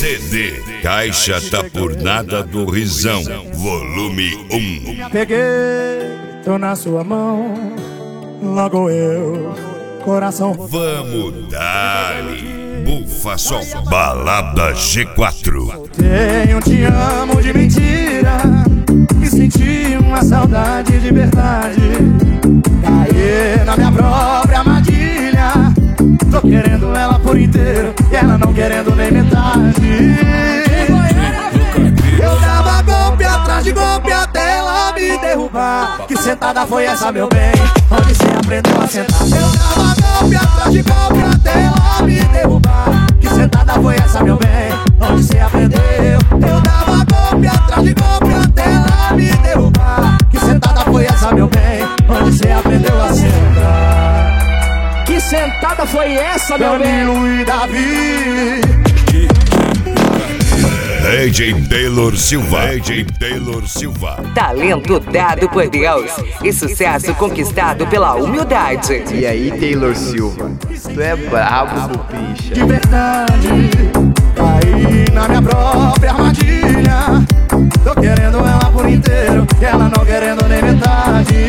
CD Caixa tá por nada do Risão, volume 1. Peguei, tô na sua mão, logo eu, coração. Vamos dar-lhe, bufa som, balada G4. Tenho te amo de mentira e senti uma saudade de verdade. Caí na minha própria armadilha, tô querendo ela por inteiro e ela não querendo nem metade. Eu dava golpe atrás de golpe até ela me derrubar. Que sentada foi essa, meu bem? Onde você aprendeu a sentar? Eu dava golpe atrás de golpe até ela me derrubar. Que sentada foi essa, meu bem? Onde você aprendeu? Eu dava golpe atrás de golpe até ela me derrubar. Que sentada foi essa, meu bem? Onde você aprendeu a sentar? Que sentada foi essa, meu bem? Danilo e Davi. DJ Taylor Silva. DJ Taylor Silva. Talento dado por Deus e sucesso conquistado pela humildade. E aí, Taylor Silva, tu é brabo, bicha. De verdade, caí na minha própria armadilha. Tô querendo ela por inteiro e ela não querendo nem metade.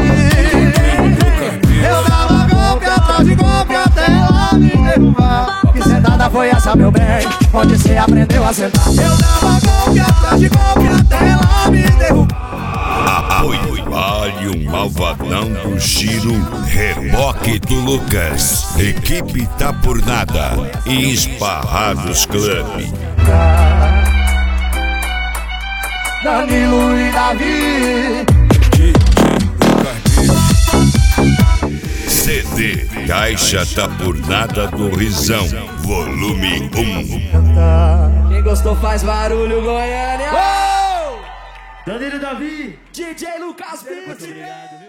Eu dava golpe atrás de golpe até ela me derrubar. Que sentada foi essa, meu bem? Onde você aprendeu a sentar? Eu dava golpe atrás de golpe até ela me derrubar. Apoio Vale um Malvadão do Chiro, Reboque do Lucas, Equipe Tá Por Nada e Esparrados Club. Danilo e Davi. CD Caixa Tá Por Nada do Risão, volume 1. Quem gostou faz barulho, Goiânia. Danilo e Davi. DJ Lucas Beat.